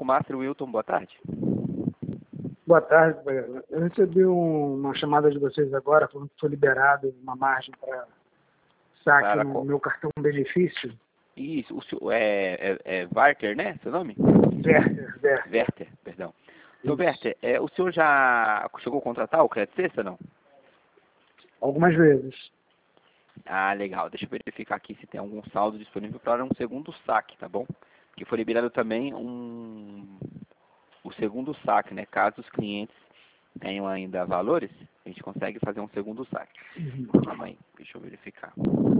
Banco Master, Wilton, boa tarde. Boa tarde, eu recebi uma chamada de vocês agora, falando que foi liberado uma margem para saque no meu cartão benefício. Isso, o senhor, é Warter, né, seu nome? Werther, perdão. Seu Werther, o senhor já chegou a contratar o Crédito Sexta, não? Algumas vezes. Ah, legal. Deixa eu verificar aqui se tem algum saldo disponível para um segundo saque, tá bom? Que foi liberado também o segundo saque, né? Caso os clientes tenham ainda valores, a gente consegue fazer um segundo saque. Calma aí, deixa eu verificar.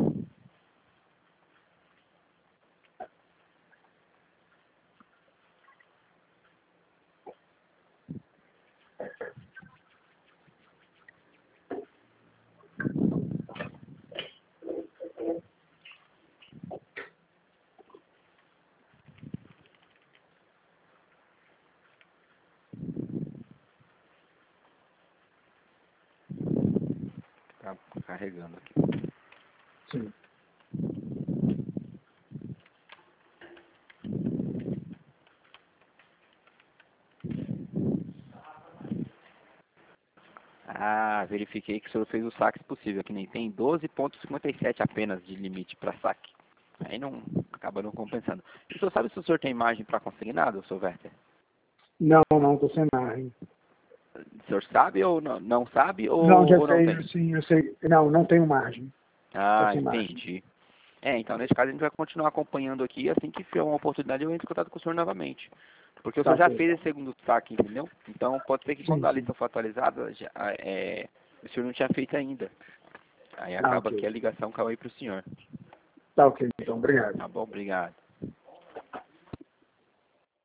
Tá carregando aqui. Sim. Ah, verifiquei que o senhor fez o saque possível, que nem tem 12,57 apenas de limite para saque. Aí não acaba não compensando. E o senhor sabe se o senhor tem margem para consignado, seu Werther? Não, estou sem margem. O senhor sabe ou não sabe? Não, já ou sei, não tem? sim, eu sei. Não tenho margem. Ah, Sem entendi. Então nesse caso a gente vai continuar acompanhando aqui, assim que tiver uma oportunidade eu entro em contato com o senhor novamente. Porque o senhor já fez esse segundo saque, entendeu? Então pode ser que quando a lista for atualizada, o senhor não tinha feito ainda. Aí acaba que a ligação caiu aí para o senhor. Tá ok, então, obrigado. Tá bom, obrigado.